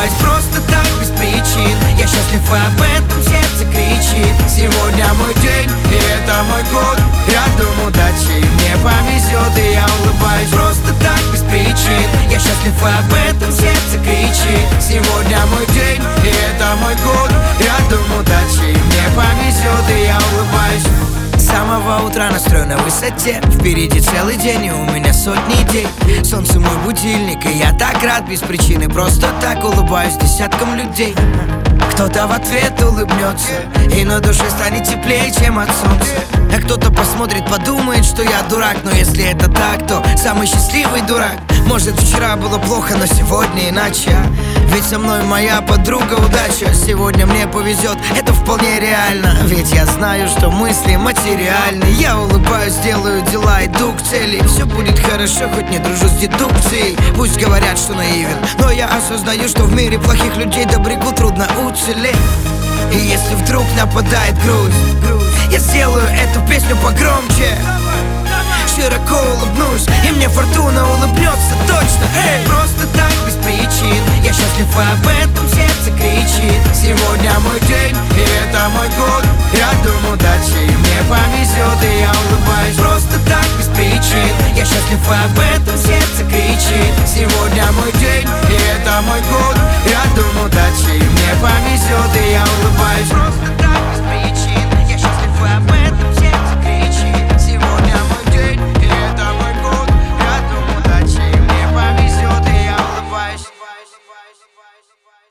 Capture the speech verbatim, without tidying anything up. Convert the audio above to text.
улыбаюсь просто так, без причин. Я счастлив, и об этом сердце кричит. Сегодня мой день, и это мой год. Рядом удачи, мне повезет, и я улыбаюсь просто так, без причин. Я счастлив, и об этом сердце кричит. Сегодня мой день, и это мой год. Рядом удачи, мне повезет, и я улыбаюсь. С самого утра настрой на высоте. Впереди целый день, и у меня сотни идей. Солнце мой будильник, и я так рад без причины. Просто так улыбаюсь десяткам людей. Кто-то в ответ улыбнется, и на душе станет теплее, чем от солнца. А кто-то посмотрит, подумает, что я дурак. Но если это так, то самый счастливый дурак. Может, вчера было плохо, но сегодня иначе. Ведь со мной моя подруга удача. Сегодня мне повезет, это вполне реально. Ведь я знаю, что мысли материальны. Я улыбаюсь, делаю дела, иду к цели. Все будет хорошо, хоть не дружу с дедукцией. Пусть говорят, что наивен, но я осознаю, что в мире плохих людей добряку трудно уцелеть. И если вдруг нападает грусть, я сделаю эту песню погромче. Широко улыбнусь, и мне фортуна улыбнется точно. Эй! Просто так, без причин. Я счастлив, и об этом сердце кричит. Сегодня мой день, и это мой год. Рядом удачи, мне повезет, и я улыбаюсь просто так, без причин. Я счастлив, и об этом сердце кричит. Сегодня мой день, и это мой год. Рядом удачи, мне повезет, и я улыбаюсь просто так, без причин. Я счастлив, и об этом сердце кричит. Сегодня мой день, и это мой год. Рядом удачи, мне повезет, и я улыбаюсь.